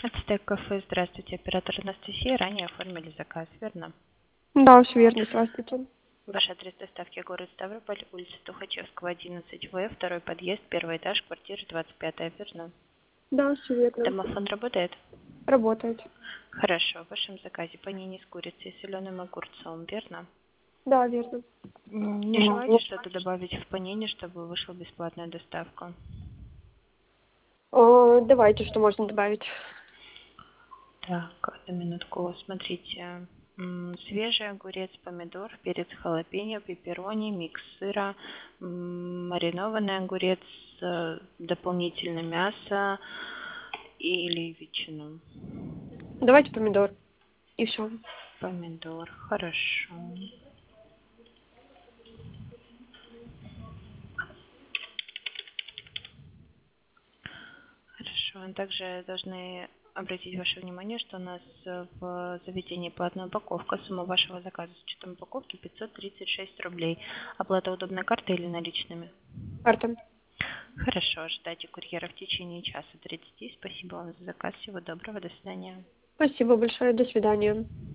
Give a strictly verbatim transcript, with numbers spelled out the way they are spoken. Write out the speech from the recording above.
Ацтек кафе, здравствуйте, оператор Анастасия, ранее оформили заказ, верно? Да, все верно, здравствуйте. Ваш адрес доставки город Ставрополь, улица Тухачевского, одиннадцать В, второй подъезд, первый этаж, квартира двадцать пятая, верно? Да, все верно. Домофон работает? Работает. Хорошо, в вашем заказе панини с курицей и соленым огурцом, верно? Да, верно. М, Не желаете что-то добавить в панини, чтобы вышла бесплатная доставка? О, давайте, что можно добавить? Так, одну минутку, смотрите. М, Свежий огурец, помидор, перец халапеньо, пепперони, микс сыра, м, маринованный огурец, э, дополнительно мясо или ветчину. Давайте помидор. И все. Помидор, хорошо. Хорошо. Также должны обратить ваше внимание, что у нас э, в заведении платная упаковка. Сумма вашего заказа с учетом упаковки пятьсот тридцать шесть рублей. Оплата удобной картой или наличными? Карта. Хорошо, ожидайте курьера в течение часа тридцати. Спасибо вам за заказ. Всего доброго. До свидания. Спасибо большое. До свидания.